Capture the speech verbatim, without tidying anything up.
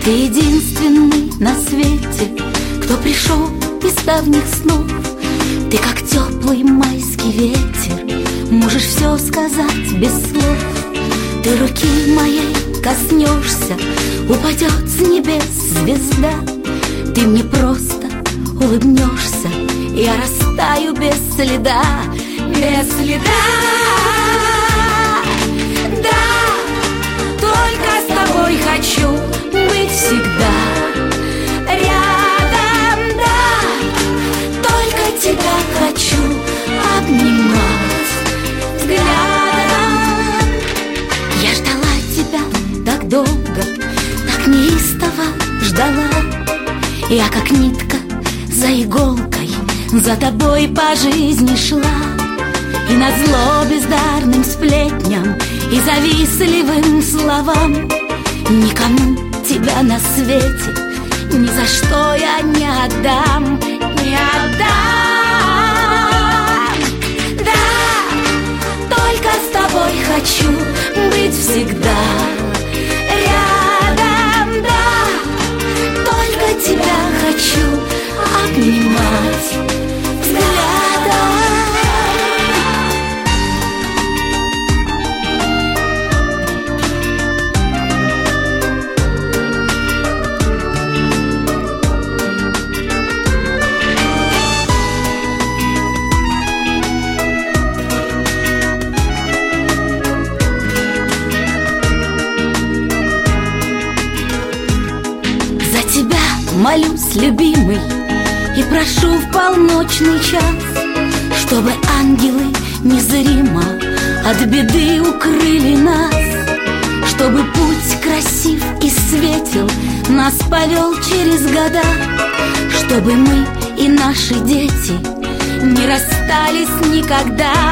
Ты единственный на свете, кто пришел из давних снов. Ты как теплый майский ветер, можешь все сказать без слов. Ты руки моей коснешься, упадет с небес звезда. Ты мне просто улыбнешься, я растаю без следа, без следа. Да, только с тобой хочу быть всегда рядом, да, только тебя хочу обнимать взглядом. Я ждала тебя так долго, так неистово ждала. Я как нитка за иголкой за тобой по жизни шла. И назло бездарным сплетням и завистливым словам никому тебя на свете ни за что я не отдам, не отдам. Да, только с тобой хочу быть всегда рядом, да, только тебя хочу обнимать взглядом. Молюсь, любимый, и прошу в полночный час, чтобы ангелы незримо от беды укрыли нас, чтобы путь красив и светел нас повел через года, чтобы мы и наши дети не расстались никогда.